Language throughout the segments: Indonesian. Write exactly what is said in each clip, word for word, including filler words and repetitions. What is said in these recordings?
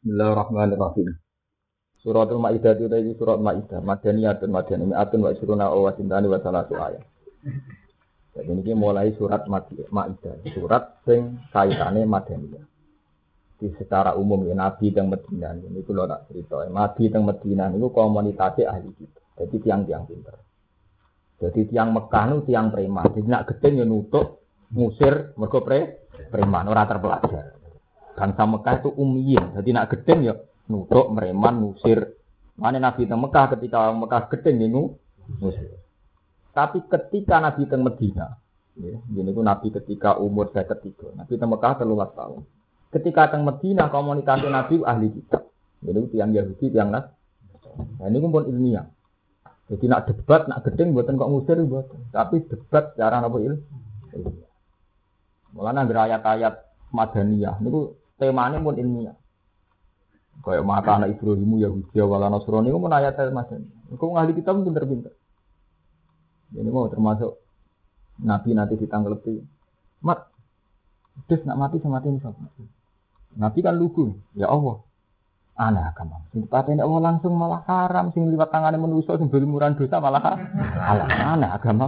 Bismillahirrahmanirrahim. Suratul Maidah itu tadi surat Maidah, Madaniyatun Madaniyah, Mi'atun wa isruna wa sintani wa salatu ayat. Jadi ini mulai surat Maidah, surat sing kaitane Madaniyah. Di secara umum ya Nabi teng Madinah ini kula tak cerita. Nabi teng Madinah niku komunitasé ahli kitab. Jadi tiang-tiang pinter. Jadi tiang Mekah niku tiang preman. Jadi nak gedeng ya nutuk ngusir mergo pre preman ora terpelajar. Bangsa Mekah itu ummiyin. Jadi nak gedeng ya nutuk preman ngusir. Mane Nabi teng Mekah ketika orang Mekah gedeng ya ngusir. Tapi ketika Nabi teng Madinah, ya, ini ku Nabi ketika umur saya ketiga. Nabi teng Mekah telulas tahun. Ketika teng Madinah komunitas Nabi ahli kitab. Jadi tiang Yahudi, tiang Nas. Nah, ini pun ilmiah. Jadi nak debat, nak gedeng buatan kok ngusir buatan. Tapi debat cara apa ilmu? Mulanya ayat-ayat Madaniyah. Ini temanya pun ilmiah. Kayak maka anak Ibrahimu Yahudi wala Nasrani itu pun ayat-ayat Madaniyah. Itu ahli kitab pinter-pinter. Ini mau termasuk Nabi nanti ditanggapi. Mat, terus nak mati sama mati siapa? Nabi kan lugu, ya Allah. Aneh agama. Sing patene Allah langsung malah haram, sing liwat tangane manusa sing berumuran dosa malah halal. Aneh agama.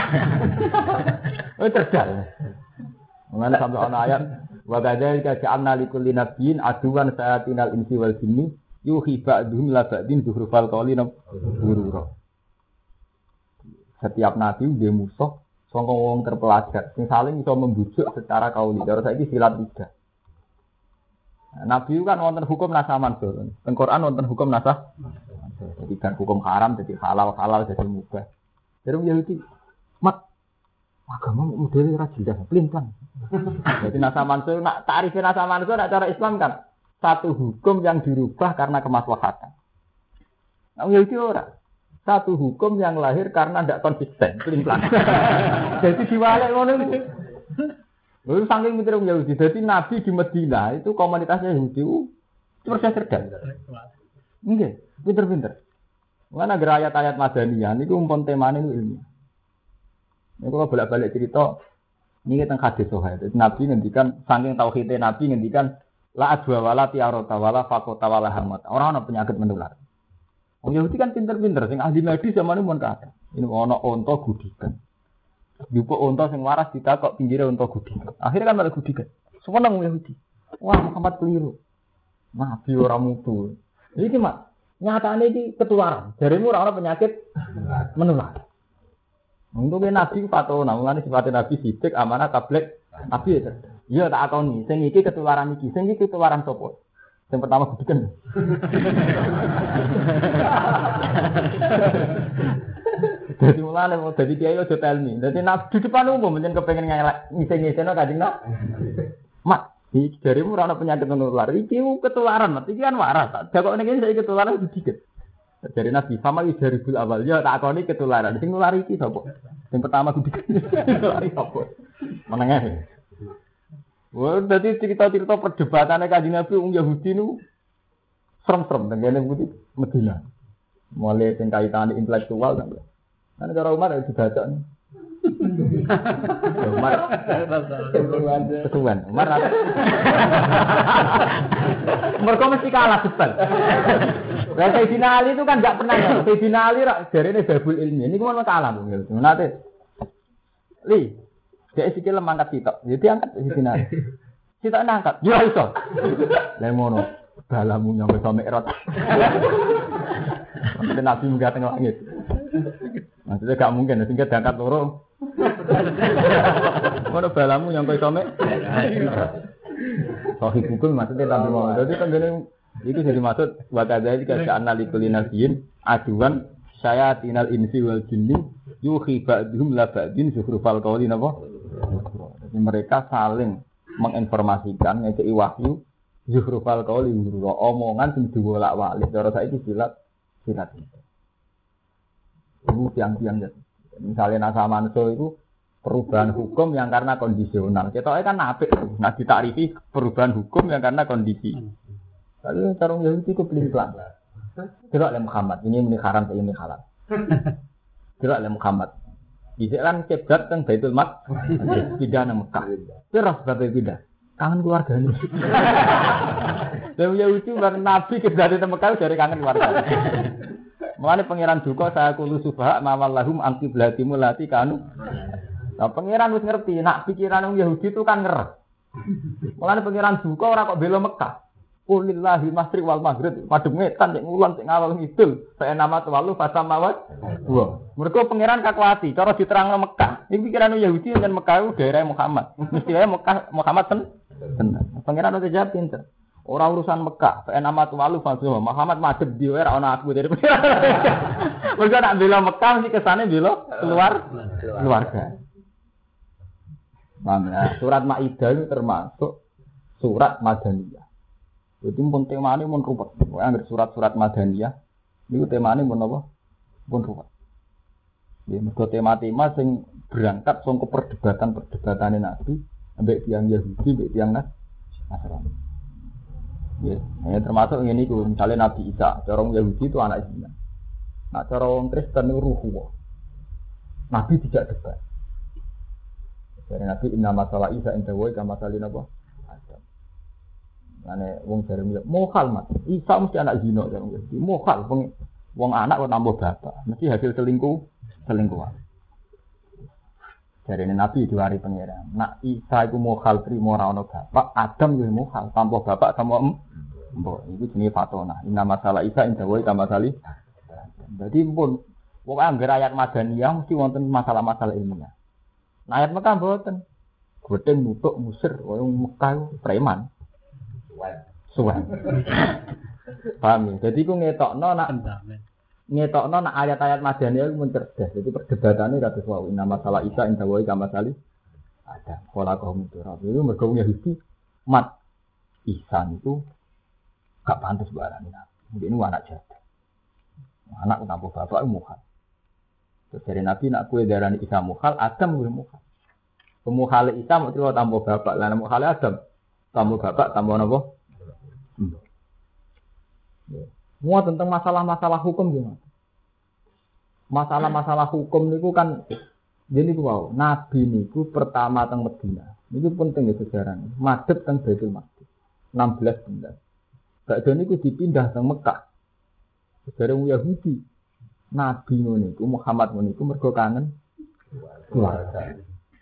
Oh terjal. Mengenai sampai ana ayat wa kadzalika ja'alna likulli nabiyyin aduwan sayatinal insi wal jinni yuhi ba'dhum la ba'din zuhrufal qawli ghurura. Setiap nabi dia musuh sangka wong terpelajar sing saling iso membujuk secara kauli. Cara saiki silat tiga. Nabi kan wonten hukum nasah mansur. Teng Quran wonten hukum nasah. Jadi kan hukum haram jadi halal, halal jadi mubah. Jadi Yahudi mat agama model ra jelas, pelin-pelan. Jadi nasah mansur nak tarif nasah mansur nak cara Islam kan satu hukum yang dirubah karena kemaslahatan. Nah Yahudi ora. Satu hukum yang lahir karena tidak konsisten, pelin-pelan. Jadi diwalek ngono iki. Lalu saking pinter Yahudi, jadi Nabi di Madinah itu komunitasnya Yahudi itu persis cerdas. Enggak, pinter-pinter. Mana ada ayat-ayat Madaniyah, ini umpon temanya itu ilmiah. Ini kalau bolak-balik cerita, ini tentang hadis sohail. Nabi ngendikan, saking tauhidnya Nabi ngendikan, la adwa wala tiarota wala fakota wala hamat. Orang-orang penyakit menular. Orang Yahudi kan pinter-pinter, sing ahli medis zaman ini pun kata. Ini ono onto gudikan. Yupo unta sing waras ditakok pinggire unta gudi. Akhirnya kan malah gudi kan. Seneng Yahudi. Wah, Muhammad keliru. Nabi ora mutu. Iki mak, nyatane iki ketularan. Jaremu ora ana penyakit menular. Untuk Nabi patona, mulane sifate Nabi sidik amanah tablek Nabi ya. Iya tak akoni, sing iki ketularan iki, sing iki ketularan sapa? Yang pertama gudi kan. Jadi mulane mau dadi kiai aja telmi. Dadi nak di depan umum menyen kepengin ngise-ngiseno Kanjeng Nabi. Mak, iki jarimu ora ana penyakit menular. Iki ketularan, iki kan waras. Dakok ning kene saiki ketularan sedikit. Dari Nabi sama dari bul awal ya tak akoni ketularan. Sing nulari iki sapa? Sing pertama kudu nulari sapa? Menenge. Wah, dadi cerita-cerita perdebatannya Kanjeng Nabi wong Yahudi niku serem-serem tengene putih Madinah. Mulai sing kaitane intelektual sampai kan cara Umar harus dibaca nih. Umar kesuwen. Umar mereka mesti kalah debat. Nah, Sayyidina Ali itu kan enggak pernah ya. Sayyidina Ali rak jarene babul ilmi. Ini kan kalah lho. Nate. Li, dia sikile mangkat sitok. Jadi angkat Sayyidina Ali. Sitok nangkat. Ya iso. Lah ngono. Balamu nyampe sampe erot. Nanti Nabi munggah teng langit. Maksudnya gak mungkin, sehingga diangkat loro. Mana balamu yang kau some? Sohi hukum maksudnya tapi mau. Jadi kan gini, itu jadi maksud wakada jika analikul nasiin aduan saya tinal insi wal jinni yuhi ba'dhum la ba'din zuhrufal qawli napa? Jadi mereka saling menginformasikan ngekei wahyu zuhrufal qawli omongan sing diwolak-walik. Cara saiki silat silat. Itu tiang-tiang misalnya nasa manso itu perubahan hukum yang karena kondisional. Kita kan apik, nah ditakrifi perubahan hukum yang karena kondisi. Lalu tarung Yahudi itu pelin-pelan. Gerak oleh Muhammad, ini ini haram, ini halal. Gerak oleh Muhammad. Di kan kiblat kan Baitul Maqdis, pindah nang Mekah. Terus sebab pindah. kangen keluargane. Lah Yahudi bareng Nabi kedate teng Mekah jare kangen keluargane. Mulane pangeran duka saya kulo subha mawallahum anqiblatimu lati kanu. Lah pangeran wis ngerti nak pikiran wong Yahudi itu kan ngerep. Mulane pangeran duka ora kok bela Mekah. Qulillahi masri wal maghrib madhep ngetan nek ngulon sing ngalor ngidul saya nama tawalu fasamawat wa mergo pangeran kakuati cara diterangno Mekah iki pikiran Yahudi dan Mekah itu daerah Muhammad mesti wae Mekah Muhammad ten tenan pangeran udah jawab pinter ora urusan Mekah saya nama tawalu fasamawat Muhammad madhep di ora ana aku dari mergo nak bela Mekah mesti kesane bela keluar keluarga paham ya surat Maidah itu termasuk surat Madaniyah. Jadi pun temane pun ruwet. Pokoke surat-surat Madaniyah niku temane pun apa? Pun ruwet. Ya mergo tema-tema sing berangkat saka perdebatan-perdebatane Nabi ambek tiyang Yahudi ambek tiyang Nasrani. Ya, ya termasuk ngene iku misale Nabi Isa, cara Yahudi itu anak zina. Nah, cara wong Kristen itu ruhuwa. Nabi tidak debat. Jadi Nabi inna masalah Isa inda wa kama salina apa? Ane wong jare mohal Mas. Isa mesti anak zina jare mesti mohal wong wong anak kok tambah bapak. Mesti hasil selingkuh, selingkuhan. Jarene Nabi diwari pangeran. Nak Isa iku mohal trimo ora ana bapak, Adam yo mohal tambah bapak sama em. Mbok iki jenenge fatona. Inna masalah Isa inda wa kama sali. Dadi pun wong anggar ayat Madaniyah mesti wonten masalah-masalah ilmiah. Nah ayat Mekah mboten. Godheng nutuk musir wong Mekah preman. Suwan. Paham. Jadi ku ngetokno nak ngetokno nak ayat-ayat Madaniyah iku mencerdas. Jadi perdebatannya kados wau inna masalah Isa inda wa kama sali. Ada pola kaum itu. Itu mergo Yahudi mat Isa itu gak pantas barang ini. Mungkin ini anak jahat. Anak tanpa bapak itu mukhal. Terus dari Nabi nak kue darani Isa mukhal, Adam kue mukhal. Pemukhal Isa mau terima tanpa bapak, lain mukhal Adam tanpa bapak, tanpa apa? Hmm. Semua tentang masalah-masalah hukum gimana? Masalah-masalah hukum niku kan jadi wow, Nabi niku pertama teng Medina. Niku penting ya sejarahnya. Madhep teng Baitul Maqdis enam belas bulan. Bakda niku dipindah teng Mekah. Sejarah Yahudi. Nabi niku Muhammad niku mergo kangen keluarga.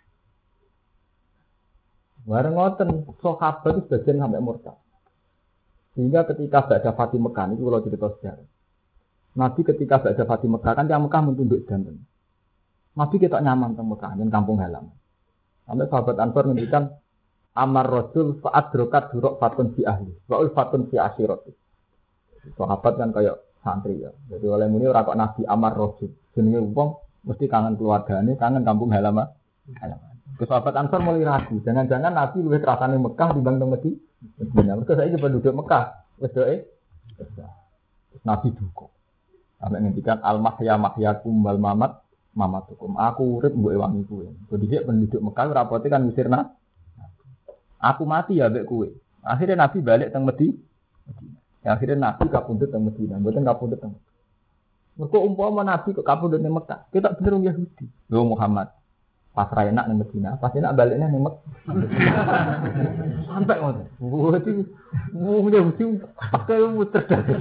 Bareng ngoten sahabat itu sebagian sampai murtad. Sehingga ketika Ba'da Fatih Mekah niku kalau cerita sejarah. Nabi ketika Ba'da Fatih Mekah kan yang Mekah mentunduk danten. Nabi kita nyaman teng Mekah yen kampung halaman. Sampai sahabat Ansor ngendikan amar rasul fa'adrokat duruk fatun fi ahli wa ul fatun fi asyirati. Sahabat kan kayak santri ya. Jadi oleh muni ora kok Nabi amar rasul. Jenenge wong mesti kangen keluargane, kangen kampung halaman. Halaman. Ke sahabat Ansor mulai ragu, jangan-jangan Nabi luwih rasane Mekah dibanding teng Medina. Mergo saiki penduduk Mekah wis doe Nabi duka. Sampai ngendikan al mahya mahyakum wal mamat mamatukum. Aku urip mbok ewangi kowe. Jadi penduduk Mekah rapote kan ngusirna. Aku mati ya mbek kowe. Akhirnya Nabi balik teng Medina. Ya, akhirnya Nabi kapundhut teng Medina, mboten kapundhut teng. Mergo umpama Nabi kok kapundhut teng Mekah, kita bener wong Yahudi. Yo Muhammad pas ra enak ning Medina, pas enak baliknya ning Mekah. Sampai ngono. Berarti wong Yahudi pakai muter.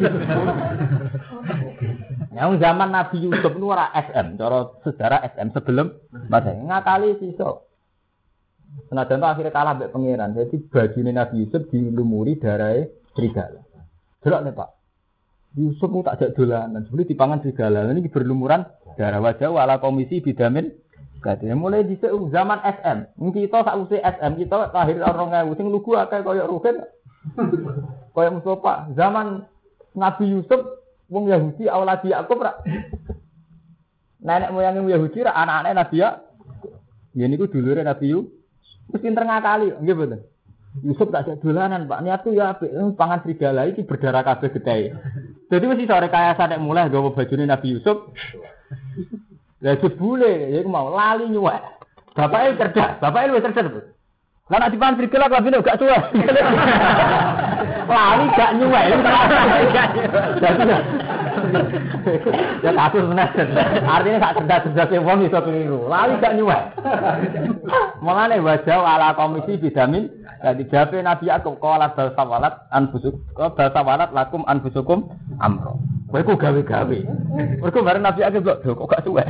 Yang zaman Nabi Yusuf nu ora S M, cara sejarah S M sebelum Masehi ngakali sisa. Senajan to akhirnya kalah mbek pangeran. Jadi bajune Nabi Yusuf dilumuri darahe serigala. Delok nih Pak. Yusuf mu tak jak dolanan, sebeli dipangan serigala. Ini berlumuran darah wajah wala komisi bidamin. Katanya mulai di zaman S M. Kita sak usi S M kita lahir orang ngewu sing lugu akeh koyo Ruhin. Koyo Mustafa. Zaman Nabi Yusuf wong Yahudi awaladi Yakub ra. Nenek moyang Yahudi ra anak-anake Nabi ya. Ya niku dulure Nabi Yusuf. Wis pinter ngakali, nggih mboten. Yusuf tak jak dolanan, Pak. Niatku ya apik, pangan serigala iki berdarah kabeh getahe. Dadi wis iso rekayasa nek mulai gawa bajune Nabi Yusuf. Lah jebule ya iku mau lali nyuwek. Bapake cerdas, bapake luwih cerdas. Lah nek dipan frigel aku lambene gak cuwek. Lali gak nyuwek. Ya kasus bener. Artinya gak cerdas-cerdas wong iso keliru. Lali gak nyuwek. Mulane wajah ala komisi bidamin dadi jape Nabi aku qala bal sawalat anfusuk. Bal sawalat lakum anfusukum amro. Kowe ku gawe-gawe. Mergo bareng Nabi aku kok gak cuwek.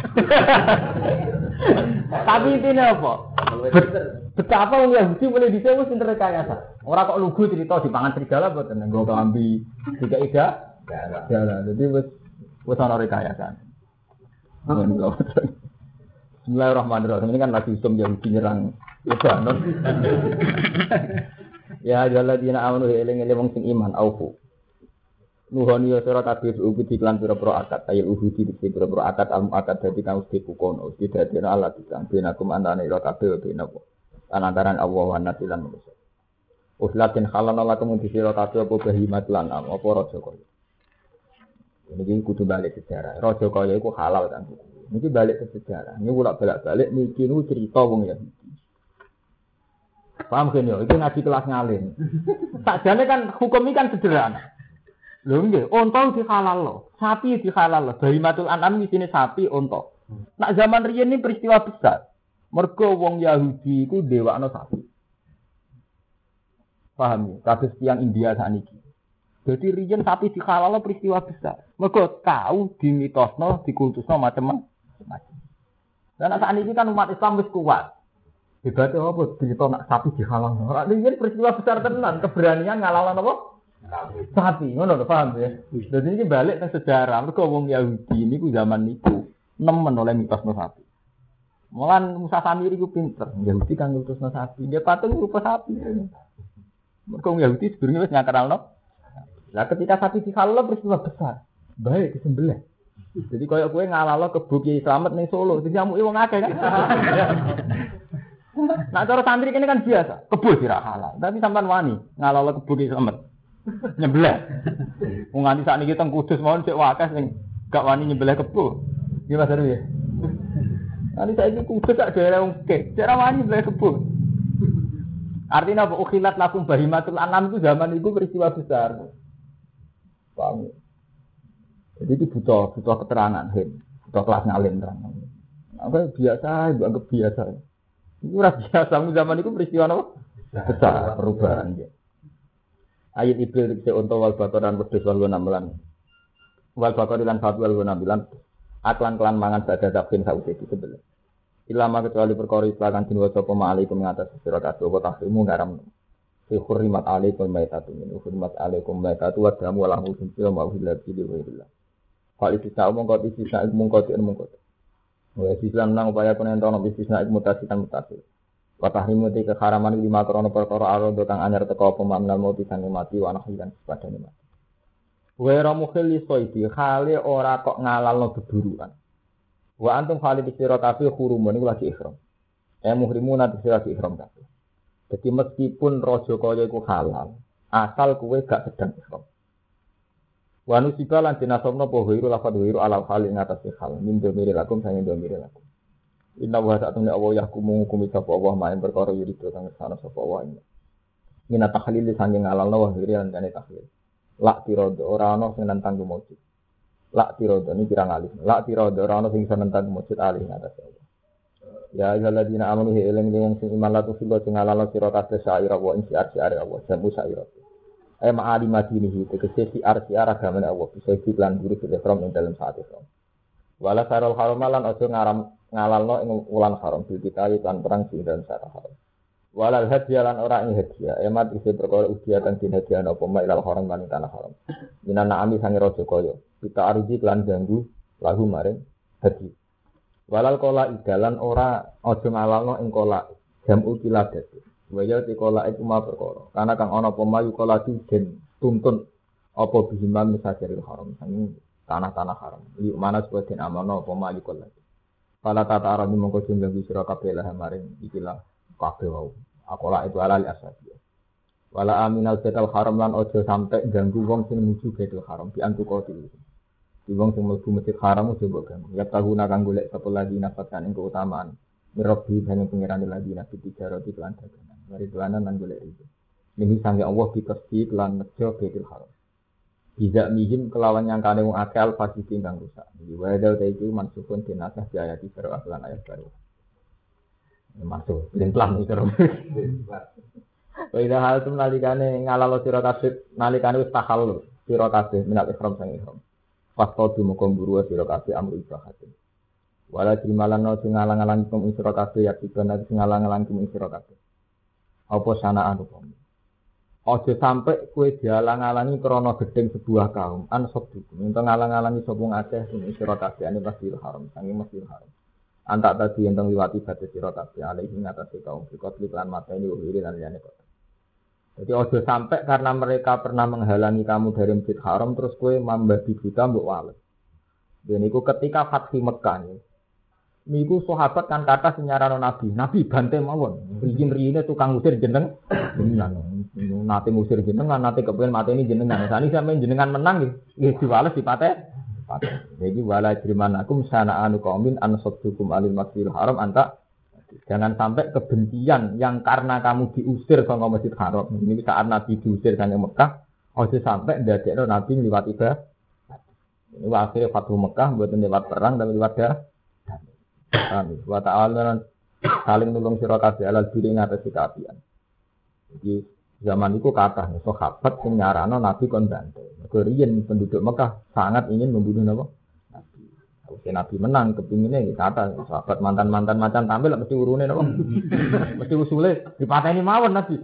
Tapi intinya apa? Betapa wong Yahudi mulai dhisik wis pinter rekayasa. Ora kok lugu cerita dipangan serigala mboten nggo kelambi tiga ida. Ya, jadi wis wis ana rekayasa. Bismillahirrahmanirrahim. Ini kan lagi usum Yahudi nyerang Lebanon. Ya ayyuhalladzina amanu eling-eling wong sing iman aufu. Nuhoni sira kabeh ubi diklan pira-pira akad ayo uhudi diklan pira-pira akad al akad dadi kang mesti kukono mesti dadi Allah diklan benakum antane ira kabeh benapa antaran Allah wa nasilan manusa uslatin khalana lakum di sira kabeh apa bahimat lan apa raja kaya niki kudu balik sejarah raja kaya iku halal kan niki balik ke sejarah niku ora balik-balik niki niku cerita wong ya paham kan yo iki ngaji kelas ngalim sakjane kan hukum iki kan sederhana. Lho nggih, unta dihalal, sapi dihalal, bahimatul an'am di sini sapi unta. Nak zaman riyen ini peristiwa besar. Mergo wong Yahudi iku ndewakno sapi. Paham ya? Kados tiyang India sakniki. Jadi riyen sapi dihalal peristiwa besar. Mergo tau dimitosno, dikultusno macam-macam. Dan sakniki kan umat Islam wis kuat. Hebate apa cerita nak sapi dihalal. Ora riyen peristiwa besar tenan, keberanian ngalalno apa? Sapi, ngono lho paham ya. Dadi iki balik nang sejarah, mergo wong Yahudi niku zaman niku nemen oleh mitosno sapi. Mulan Musa Samiri ku pinter, Yahudi kan ngutusno sapi, dia patung rupa sapi. Mergo wong Yahudi sedurunge wis nyakralno. Lah ketika sapi dihalal peristiwa besar, baik disembelih. Jadi koyo kowe ngalalo kebo Kiai Slamet ning Solo, diamuki wong akeh kan. Nah cara santri kene kan biasa, kebo dira halal, tapi sampean wani ngalalo kebo Kiai Slamet. Nyembelih. Wong nganti sakniki teng Kudus mawon sik wakas sing gak wani nyembelih kebo. Nggih Mas Heru ya. Nanti saiki Kudus sak daerah wong kek, cara wani nyembelih kebo. Artinya apa? Ukhilat lakum bahimatul anam itu zaman itu peristiwa besar. Paham. Jadi itu butuh butuh keterangan, hen. Butuh kelas ngalim terang. Apa biasa, anggap biasa. Itu ora biasa zaman itu peristiwa apa? Besar, perubahan ya. Ayat Ibril dikse unta wal bakar dan wedhus wal namelan. Wal bakar lan satu wal namelan. Aklan kelan mangan badha takin sawise disebel. Ilama kecuali perkara islakan din waca apa ma'alaikum ngatas sira kabeh apa tahrimu ngaram. Fi hurrimat alaikum maitatu min hurrimat alaikum maitatu wa damu wa lahu sunna wa hilal bi wa Kali bisa omong kau bisnis naik mungkot ini mungkot. Wah Islam nang upaya konen tono bisnis naik mutasi dan mutasi. Watahrimu ti keharaman lima krono perkara aro dokang anyar teko pemanal mau pisan mati wa anak hilang padane mati. Wa ramukhil soidi khale ora kok ngalalno beburuan. Wa antum khali sira kabeh hurumun iku lagi ihram. Eh muhrimun ati sira lagi ihram kabeh. Jadi meskipun raja kaya iku halal, asal kowe gak sedang ihram. Wa nusiba lan dinasobno apa wiru lafadz wiru ala hal ing atas hal min domire lakum sange domire lakum. Inna wa ta'ala Allah yahkumu hukumi sapa Allah main perkara yurido kang sana sapa Allah. Mina tahlil sange ngalalno wa wiru lan kane tahlil. Lak tirodo ora ana sing nentang kumujud. Lak tirodo ini pirang alih. Lak tirodo ora ana sing nentang kumujud alih ing atas Allah. Ya ayyuhalladzina amanu eling ing sing iman la tusiba sing ngalalno sira kabeh sa'ira wa ing siar-siare Allah jamu sa'ira. Ay ma'ali madinihi tegese si arsi aragamane Allah bisa iklan guru fil ihram ing dalem saat ihram. Wala sarul haramalan aja ngaram ngalalno ing wulan haram bil kita lan perang sing dalem saat haram. Walal hadiah lan ora ing hadiah emat isi perkara ujian kang dinhadiah apa ma ilal haram lan tanah haram. Minan na'ami sange raja kaya kita arji lan ganggu lahu maring hadiah. Walal kola idalan ora aja ngalalno ing kola jamu kiladat. Waya dikola iku ma perkara. Karena kang ana apa mayu kola den tuntun apa bihimam misajaril haram sing tanah-tanah haram. Li mana supaya den amono apa mayu kola. Pala tata arami mongko jumlah sira kabeh lah maring ikilah kabeh wau. Akola itu alal asabi. Wala aminal betal haram lan aja sampe ganggu wong sing nuju betal haram di antuko dhewe. Di wong sing mlebu masjid haram aja mbok ganggu. Ya tahuna kang golek sapa lagi nafatan ing keutamaan. Mirabbi banyak pengiran lagi nabi tiga roti kelan dagangan. Ridwanan lan golek itu. Ini sange Allah ditasdi lan nejo Baitul Haram. Bisa mihim kelawan yang kane wong akal pasti tinggang rusak. Iki wae dal iki mansukun dinasah di ayat baru aklan ayat baru. Masuk, lintang iki terus. Wida hal tum nalikane ngalalo sira kabeh nalikane wis tahallul sira kabeh minal ihram sang ihram. Pas kodu muga mburu sira kabeh amru ibahatin. Wala dimalano sing ngalang-alang kum sira kabeh ya dibana sing ngalang-alang kum sira kabeh. Apa sanaan hukum. Ojo sampai kue dialang-alangi krana gedeng sebuah kaum an sabdukum. Ento ngalang-alangi sapa ngakeh sing sira kabeh ane Masjidil Haram, sange Masjidil Haram. Antak tadi entong liwati batas sira kabeh alaihi ngatasi kaum fikot lan mateni wiri lan liyane kok. Jadi ojo sampai karena mereka pernah menghalangi kamu dari Masjid Haram terus kue membabi buta mbok wales. Dan niku ketika Fathu Mekah nih. Niku sahabat kan kata senyarano Nabi, Nabi bantai mawon. Rijin-rijine tukang usir jeneng jenengan. Nate ngusir jenengan, nate kepengin mateni jenengan. Sani sampeyan jenengan menang nggih diwales dipate. Jadi wala jrimanakum sana'anu qaumin an saddukum alil masjidil haram anta jangan sampai kebencian yang karena kamu diusir saka Masjid Haram. Ini saat Nabi diusir dari Mekah, ojo sampai ndadekno Nabi liwat ibadah. Ini akhirnya Fathu Mekah mboten lewat perang tapi lewat dah. Amin. Wa ta'ala saling nulung sira kabeh alal diri ngatasi kaapian. Jadi zaman itu kathah sahabat sing nyarano Nabi kon bantai. Mergo riyen penduduk Mekah sangat ingin membunuh Nabi. Nabi. Kalau Nabi menang kepingine kata sahabat mantan-mantan macan tampil mesti urune Nabi. Mesti usule dipateni mawon Nabi.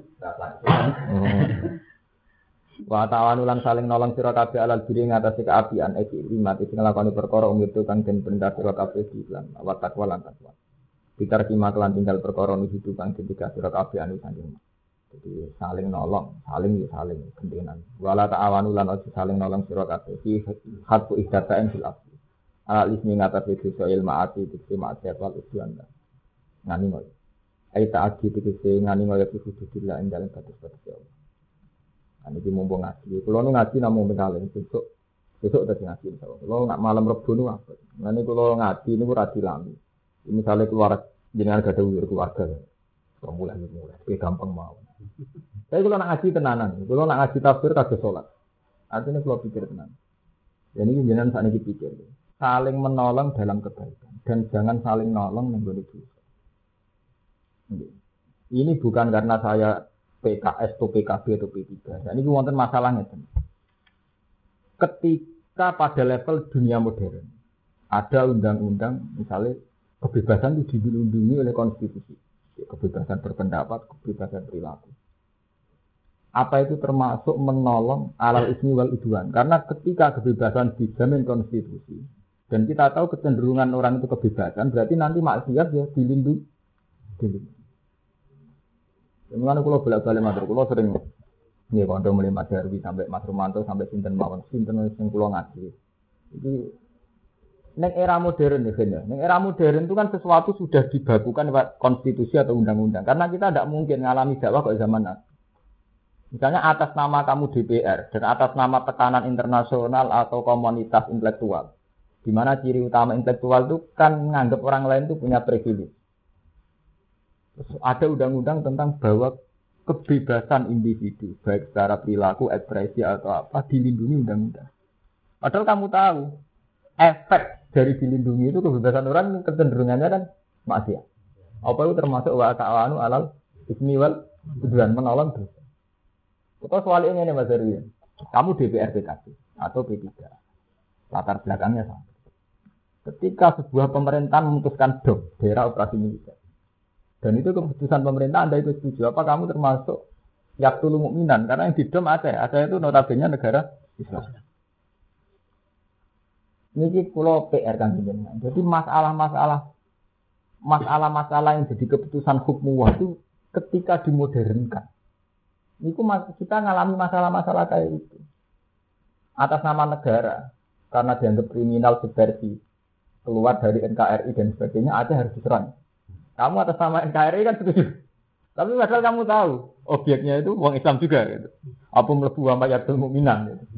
Wa ta'ala lan saling nolong sira kabeh alal diri ngatasi kaapian iki mati sing nglakoni perkara umur itu kang den perintah sira kabeh dilan wa takwa lan takwa. Bitar kima kelan tinggal perkara nuju kang ketika sira kabeh anu saking. Jadi saling nolong, saling ya saling gendenan. Wala ta'awanu lan ojo saling nolong sira kabeh fi hadfu ihdata'in fil asli. Ala ismi ngatasi dosa ilmaati dikse maksiat wal isyan. Ngani ngono. Ai ta'ati dikse ngani ngono kudu dilak ing dalem batas-batas Allah. Ini di mumpung ngaji. Kalau nu ngaji namun mengalir besok, besok udah ngaji. Kalau nggak malam Rebu nu apa? Nanti kalau ngaji ini berarti lami. Misalnya keluar jenengan gak ada ular keluarga, kalau mulai mulai, kayak gampang mau. Tapi kalau nak ngaji tenanan, kalau nak ngaji tafsir kagak sholat. Artinya kalau pikir tenan. Jadi jenengan saat ini pikir, saling menolong dalam kebaikan dan jangan saling nolong menggolek dosa. Ini bukan karena saya P K S atau P K B atau P tiga. Dan ini wonten masalahnya. Ketika pada level dunia modern ada undang-undang misalnya kebebasan itu dilindungi oleh konstitusi. Kebebasan berpendapat, kebebasan perilaku. Apa itu termasuk menolong alal ismi wal udwan? Karena ketika kebebasan dijamin konstitusi dan kita tahu kecenderungan orang itu kebebasan, berarti nanti maksiat ya dilindungi. dilindungi. Mulane kula bolak-balik matur kula sering nggih kanca mulai Mas Darwi sampai Mas Romanto sampai sinten mawon sinten sing kula ngaji. Iki ning era modern ya, ya. Ning era modern itu kan sesuatu sudah dibakukan lewat konstitusi atau undang-undang. Karena kita tidak mungkin ngalami dakwah kok zaman Nabi. Misalnya atas nama kamu D P R dan atas nama tekanan internasional atau komunitas intelektual. Di mana ciri utama intelektual itu kan menganggap orang lain itu punya privilege. Ada undang-undang tentang bahwa kebebasan individu, baik secara perilaku, ekspresi atau apa, dilindungi undang-undang. Padahal kamu tahu, efek dari dilindungi itu kebebasan orang kecenderungannya kan maksiat. Apa itu termasuk wa ta'awanu alal ismi wal udwan menolong dosa. Kita soal ini nih Mas Darwi, kamu D P R P K B atau P tiga, latar belakangnya sama. Ketika sebuah pemerintahan memutuskan dom, daerah operasi militer. Dan itu keputusan pemerintah Anda itu setuju. Apa kamu termasuk yaktulu mukminan? Karena yang di dom Aceh. Aceh itu notabene negara Islam. Ini pulau P R kan. Jadi masalah-masalah masalah-masalah yang jadi keputusan hukum itu ketika dimodernkan. Itu kita ngalami masalah-masalah kayak itu. Atas nama negara. Karena dianggap kriminal subversi. Keluar dari N K R I dan sebagainya. Aceh harus diserang. Kamu atas nama N K R I kan setuju. Tapi padahal kamu tahu objeknya itu uang Islam juga gitu. Apa mlebu wa mayatul mukminan gitu.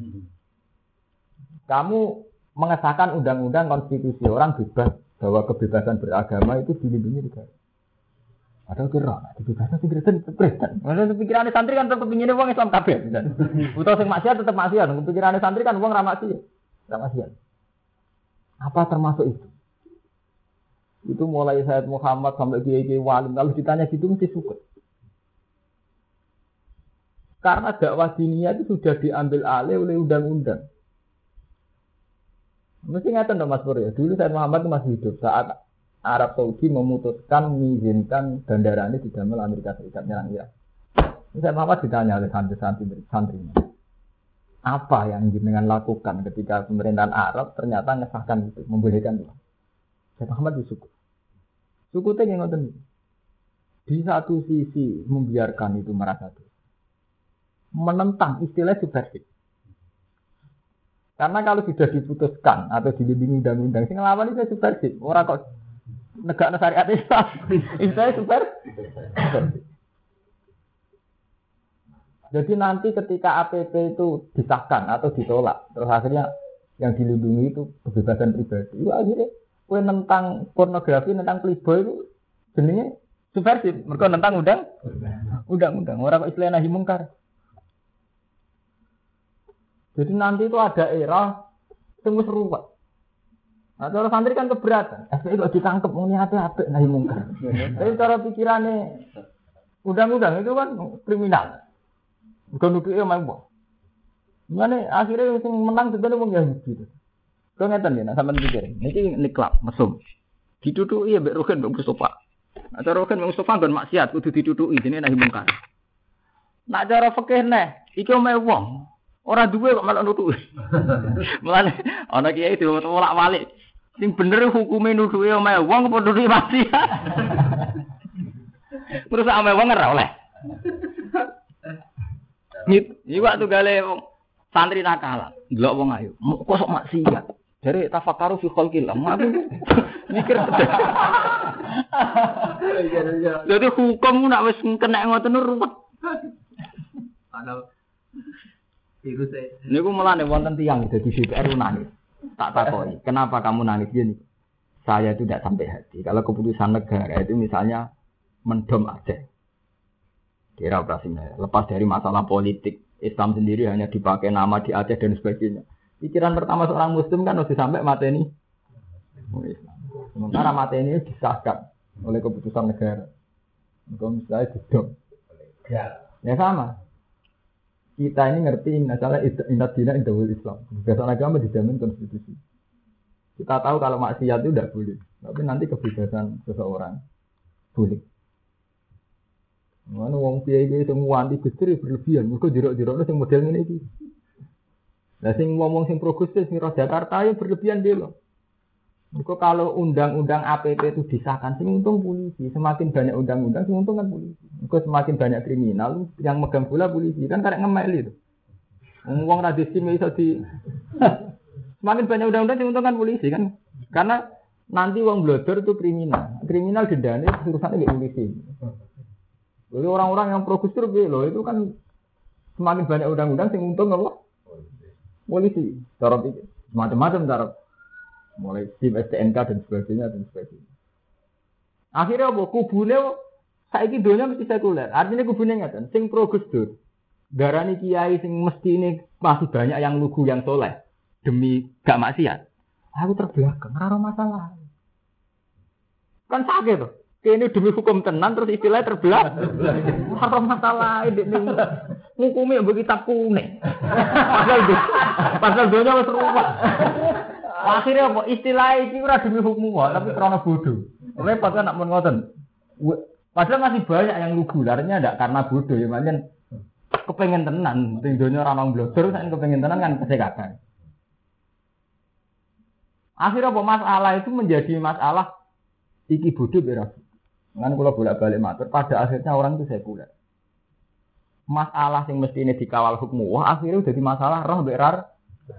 Kamu mengesahkan undang-undang konstitusi orang bebas bahwa kebebasan beragama itu dilindungi negara. Padahal kira, dibebaskan sing Kristen Kristen. Mana pikirannya santri kan tetap pengine wong Islam kabeh. Utawa sing maksiat tetap maksiat. Pikirannya santri kan wong ra maksiat. Ra maksiat. Apa termasuk itu? Itu mulai Sayyid Muhammad sampai kiai-kiai wali kalau ditanya gitu mesti suka. Karena dakwah diniyah itu sudah diambil alih oleh undang-undang. Mesti ngatakan dong Mas Pur ya. Dulu Sayyid Muhammad itu masih hidup saat Arab Saudi memutuskan mengizinkan bandara ini didamel Amerika Serikat nyerang Irak. Saya Muhammad ditanya oleh santri-santri santrinya, apa yang jenengan lakukan ketika pemerintahan Arab ternyata mengesahkan itu, membolehkan itu. Saya Muhammad disuku. Suku itu yang ngoten. Di satu sisi membiarkan itu merasa dosa, menentang istilah subversif. Karena kalau sudah diputuskan atau dilindungi undang-undang, sing ngelawan itu subversif. Orang kok negara syariat Islam, Islam super. Jadi nanti ketika A P P itu disahkan atau ditolak, terus akhirnya yang dilindungi itu kebebasan pribadi. Itu akhirnya kue tentang pornografi, tentang playboy itu jenenge subversif. Mereka tentang undang, undang-undang. Orang kok istilah nahi mungkar. Jadi nanti itu ada era tunggu serupa. Nah, cara santri kan keberatan. F P I kok ditangkap mau niate-ate nahi mungkar. Tapi cara pikirannya undang-undang itu kan kriminal. Bukan nuduke main wong. Mane akhirnya sing menang sebenarnya wong Yahudi. Kok ngeten ya, sampean pikir. Niki niklap mesum. Ditutuki ya mbek Rogen mbek Mustofa. Nah, cara Rogen mbek Mustofa nggon maksiat kudu ditutuki jenenge nahi mungkar. Nak cara fikih neh, iki omahe wong. Ora duwe kok malah nutuki. Mulane ana kiai diwolak-walik. Sing bener hukume nuduhi omahe wong apa nuduhi maksiat. Terus omahe wong ora oleh. Nit, iki waktu gale wong santri nakalan, ndelok wong ayu. Kok sok maksiat. Jare tafakkaru fi khalqil. Aku mikir tenan. Jadi hukum nak wis kena ngoten ruwet. Ana iku se. Niku mulane wonten tiyang dadi D P R nangis. Tak takoki, kenapa kamu nangis gini? Saya itu tidak sampai hati. Kalau keputusan negara itu misalnya mendom Aceh, kira operasinya. Lepas dari masalah politik, Islam sendiri hanya dipakai nama di Aceh dan sebagainya. Pikiran pertama seorang Muslim kan harus sampai mateni Islam. Sementara mateni disahkan oleh keputusan negara. Kalau misalnya didom, ya sama. Kita ini ngerti masalah inat dina indahul Islam. Kebebasan agama dijamin konstitusi. Kita tahu kalau maksiat itu tidak boleh. Tapi nanti kebebasan seseorang boleh. Mana wong kiai-kiai semua anti Gusri berlebihan. Mereka jerok-jeroknya sing model ini iki. Lah sing ngomong sing pro Gusri sing roh Jakarta ya berlebihan dia loh. Mereka kalau undang-undang A P P itu disahkan, sing untung polisi. Semakin banyak undang-undang, sing untung kan polisi. Mereka semakin banyak kriminal, yang megang bola polisi. Kan karek ngemel itu. Wong ra disim iso di semakin banyak undang-undang, sing untung kan polisi kan. Karena nanti wong blodor itu kriminal. Kriminal dendane urusannya nggak polisi. Jadi orang-orang yang pro Gusdur loh itu kan semakin banyak undang-undang, sing untung apa? Polisi. Cara pikir macam-macam cara. Mulai SIM, S T N K dan sebagainya dan sebagainya. Akhirnya apa? Kubune saiki donya mesti sekuler. Artinya kubune ngaten, sing pro Gusdur. Darani kiai sing mesti ini masih banyak yang lugu yang soleh demi gak maksiat. Aku terbelakang, ora masalah. Kan sakit tuh. Kene demi hukum tenan terus istilahnya terbelakang. Ora masalah iki ning hukume mbok kitab kuning. Pasal pasal donya wis ruwet. Akhirnya apa? Istilah iki ora demi hukum wae, tapi krana bodoh. Repot kan nak mun ngoten. Padahal masih banyak yang lugu, artinya ndak karena bodoh ya, pancen kepengen tenan, ning donya ora nang blogger, sak kepengen tenan kan kesekatan. Akhirnya apa masalah itu menjadi masalah iki bodoh beras. Kan kula bolak-balik matur, pada akhirnya orang itu sekuler. Masalah yang mesti ini dikawal hukum wah akhirnya jadi masalah roh mbek rar.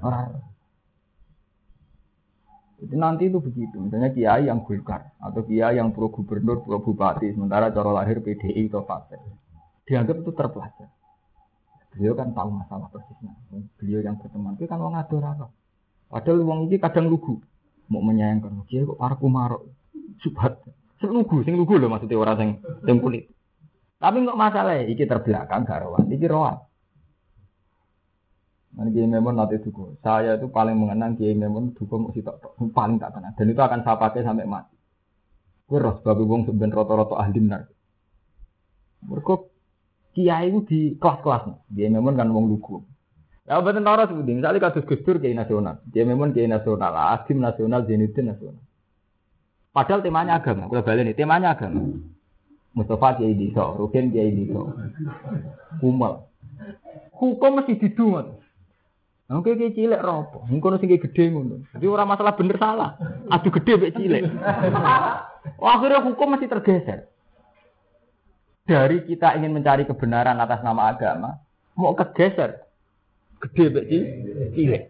Jadi nanti itu begitu, misalnya kiai yang Golkar atau kiai yang pro gubernur, pro bupati, sementara cara lahir P D I atau partai, dianggap itu terpelajar. Beliau kan tahu masalah persisnya. Beliau yang berteman itu kan orang ador apa. Padahal wong ini kadang lugu, mau menyayangkan kiai kok para kumarok, subhat. Sing lugu, sing lugu lho maksudnya orang sing sing kulit. Tapi kok masalah iki terbelakang garowan, iki roan. Nanti Kiai Memun nanti duku. Saya itu paling mengenang Kiai Memun duku mau sitok paling tak kenal. Dan itu akan saya pakai sampai mati. Gue roh sebagai wong sebenarnya roto-roto ahli benar. Mereka Kiai itu di kelas-kelasnya. Kiai Memun kan wong lugu. Ya betul tahu sebetulnya. Misalnya kasus Gus Dur Kiai nasional, Kiai Memun Kiai nasional, Asim nasional, Zainuddin nasional. Padahal temanya agama. Kalau balik nih temanya agama. Mustafa Kiai Diso, Rukin Kiai Diso, Umal. Hukum mesti didungan. Oke, kayak cilik ropo. Mungkin sing gede ngono. Jadi orang masalah bener salah. Adu gede mek cilik. Wah, akhirnya hukum masih tergeser. Dari kita ingin mencari kebenaran atas nama agama, mau kegeser. Gede mek cilik.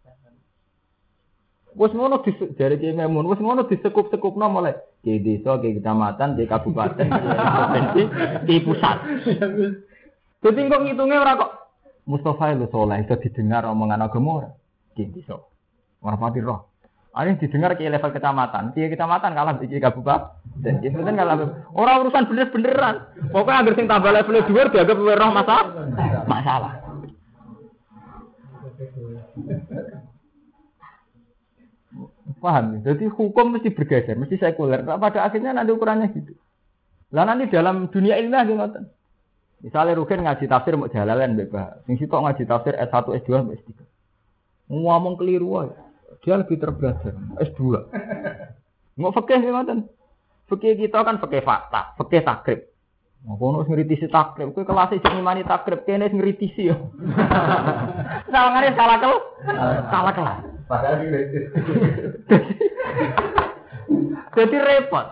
Wes ngono di dari Kiai Memun, wes ngono disekup-sekupno mulai di desa, di kecamatan, di kabupaten, di provinsi, di pusat. Jadi kok ngitungnya ora kok Mustafa itu soleh, itu didengar omongan agama ora? Di desa. Ora pati roh. Ada yang didengar ke level kecamatan, di kecamatan kalah di kabupaten. Dan itu kan kalah. Orang urusan bener-beneran. Pokoknya agar sing tambah level dua dianggap roh masalah. Masalah. Paham? Jadi hukum mesti bergeser, mesti sekuler. Pada akhirnya nanti ukurannya gitu. Lah nanti dalam dunia ilmiah gimana? Misalnya Rukin ngaji tafsir mau jalalan bebas. Sing sitok ngaji tafsir S satu, S dua, S tiga. Ngomong keliru aja. Dia lebih terbelajar. S dua. Mau fikih gimana? Fikih kita kan fikih fakta, fikih takrib. Mau kono ngeritisi takrib, kowe kelas iki ngimani takrib, kene ngeritisi yo. Salahane salah kel. Salah kelas. Padahal ngeritisi. Jadi repot.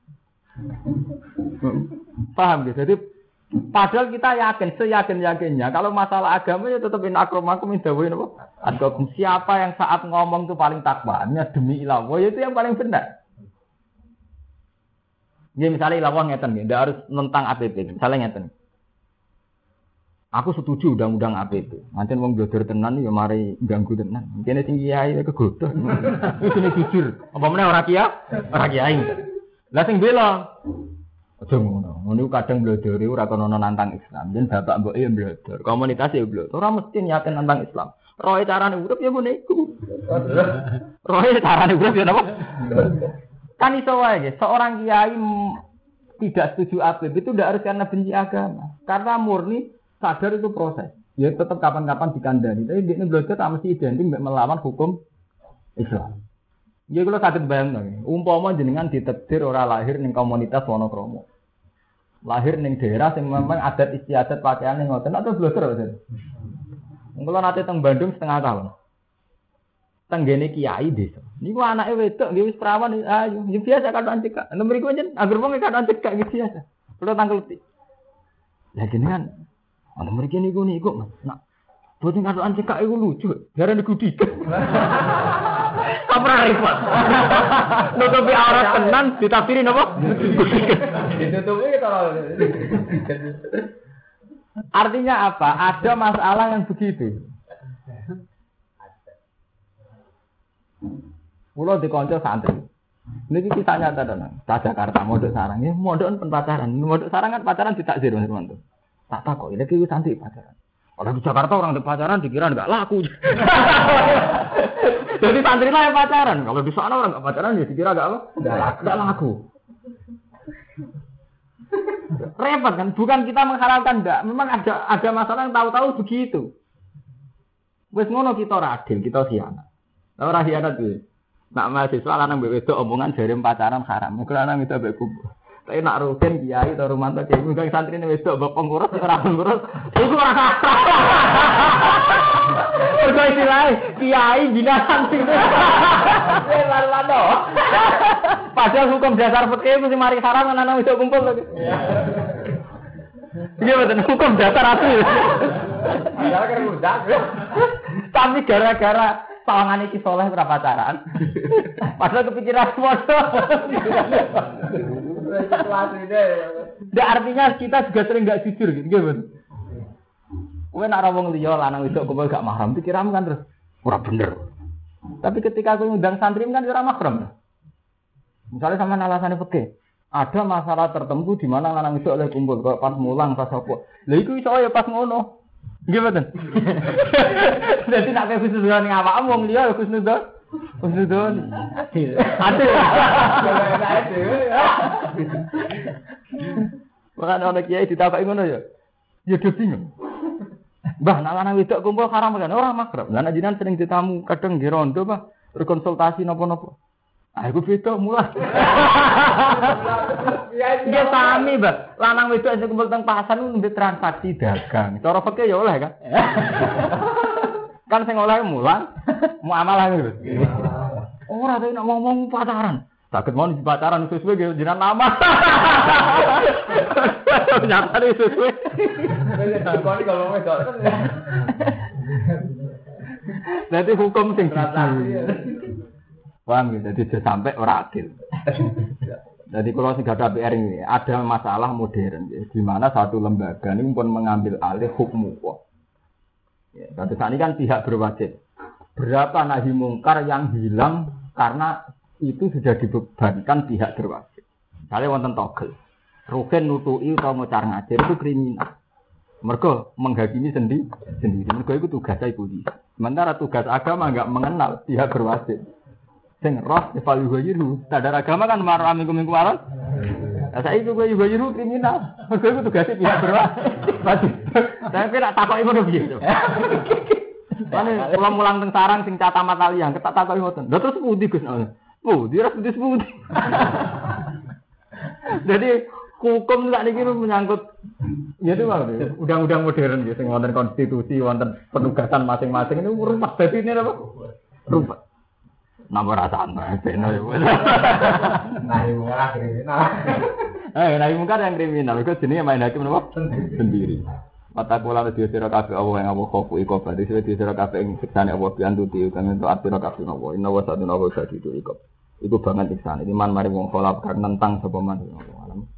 Paham gitu. Jadi padahal kita yakin, seyakin-yakinnya kalau masalah agama ya tetap in akromakum indawain apa? Agama siapa yang saat ngomong itu paling takwanya demi ilawah itu yang paling benar. Ya misalnya ilawah ngeten nggih, ndak harus tentang A P P. Misalnya ngeten. Aku setuju undang-undang A P P. Mancen wong blodor tenan ya mari ganggu tenan. Kene sing kiai kegodoh. Itu jujur. Apa meneh ora kiai? Ora kiai. Lah sing bela aja ngono. Ngono kadang blodore ora kono nantang Islam. Jen bapak mboke ya blodor. Komunitas ya blodor. Ora mesti nyaten nantang Islam. Roe carane urip ya ngene iku. Roe carane urip ya napa? Kan iso wae, seorang kiai tidak setuju A P B itu tidak harus karena benci agama. Karena murni sadar itu proses. Ya tetap kapan-kapan dikandani. Tapi dia blodor tak mesti identik melawan hukum Islam. Ya kalau sakit bayang, umpama jenengan ditakdir ora lahir ning komunitas Wonokromo, lahir ning daerah yang memang adat istiadat pakaian yang ngoten atau blogger betul. Kalau nanti teng Bandung setengah tahun, tenggene kiai desa. Niku anake wedok nggih wis perawan ayo, ya biasa kadang cekak. Nomor iku njen agar wong kadang cekak gitu biasa. Kalau tangkel ti. Lah jenengan ana mriki niku niku Mas. Nak boten kadang cekak iku lucu. Jarane gudi. Apa repot? Nutupi aurat tenan ditafsiri napa? Ditutupi kalau artinya apa? Ada masalah yang begitu. Kulo dikonco santri. Niki kita nyata tenan. Sa Jakarta mondok sarang ya, mondok pen pacaran. Mondok sarang kan pacaran ditakdir Mas Romanto. Tak takok, ini ki santri pacaran. Kalau di Jakarta orang di pacaran dikira enggak laku. Jadi santri lah yang pacaran. Kalau di sana orang enggak pacaran ya dikira enggak apa? Enggak laku. Repot kan? Bukan kita mengharapkan enggak. Memang ada ada masalah yang tahu-tahu begitu. Wes ngono kita ora adil, kita khianat. Ora khianat kuwi. Nak mahasiswa lanang mbek wedok omongan jare pacaran haram. Mung lanang itu mbek kubu. Tapi nak Rukin kiai atau Romanto kiai mungkin santrine wedok mbok pengurus ora pengurus. Iku ora sah. Kok istilahnya kiai bina santri. Eh lalu-lalu. Padahal hukum dasar fikih mesti mari haram lanang wedok kumpul lho. Iya betul hukum dasar asli. Gara-gara mudah. Tapi gara-gara pawangan iki soleh ora pacaran. Padahal kepikiran foto. Ndak artinya kita juga sering enggak jujur gitu, nggih, kowe nak wong liya lanang wedok kumpul gak mahram pikiranmu kan terus ora bener. Tapi ketika kowe ngundang santri kan ora mahram. Misalnya sama alasane fikih. Ada masalah tertentu di mana lanang itu oleh kumpul kok pas mulang pas apa. Lha iku iso ya pas ngono. Nggih mboten. Dadi nek kowe khusnudon ning awakmu wong liya ya khusnudon. Khusnudon. Adil. Adil. Makane ana kiai ditakoki ngono ya. Ya do bingung. Mbah, nek lanang wedok kumpul haram kan ora makrab. Lah nek jenengan sering ditamu kadang nggih rondo, Pak, berkonsultasi napa-napa. Ah, iku beda mulai. Ya sami, Mbak. Lanang wedok sing kumpul teng pasar ku ndek transaksi dagang. Cara fikih ya oleh kan. Kan sing oleh mulang, muamalah lho. Ora tau nek ngomong pacaran. Saged mau di pacaran sesuai ge jenengan nama. Nyata iki sesuai. Kok iki kalau wedok. Nanti hukum sing transaksi. Paham gitu, jadi sampai ora adil. Jadi kalau sing gak ada P R ini, ada masalah modern, ya, di mana satu lembaga ini pun mengambil alih hukum Allah. Ya, saat ini kan pihak berwajib. Berapa nahi mungkar yang hilang karena itu sudah dibebankan pihak berwajib. Misalnya wonten togel, rugen nutui atau ngocar ngajar itu kriminal. Mereka menghakimi sendiri, sendiri. Mereka itu tugasnya polisi. Sementara tugas agama enggak mengenal pihak berwajib. Sing roh evaluasi sadar agama kan marah minggu-minggu malam. Nah, saya itu gue juga jiru kriminal. Gue itu tugasnya pihak berwajib. Saya kira takoki ngono piye to. Mane kula mulang teng sarang sing catamat aliyang ketak takoki ngoten. Lha terus pundi Gus? Oh, dia harus pundi. Jadi hukum sak niki menyangkut ya itu wae. Undang-undang modern ya sing wonten konstitusi, wonten penugasan masing-masing ini rumpet dadi ini apa? Rumpet. Nomor rasa aneh, benar ya. Nahi mungkar kriminal. Eh, nahi mungkar yang kriminal. Itu jenisnya main hakim apa? Sendiri. Mata kula di sira kabeh Allah yang Allah khofu iku badhe di sira kabeh ing siksane Allah piantuti kan untuk atira kabeh Allah. Inna wa satuna wa sadidu iku. Iku banget siksane. Iman mari wong kholap kan nentang sapa man.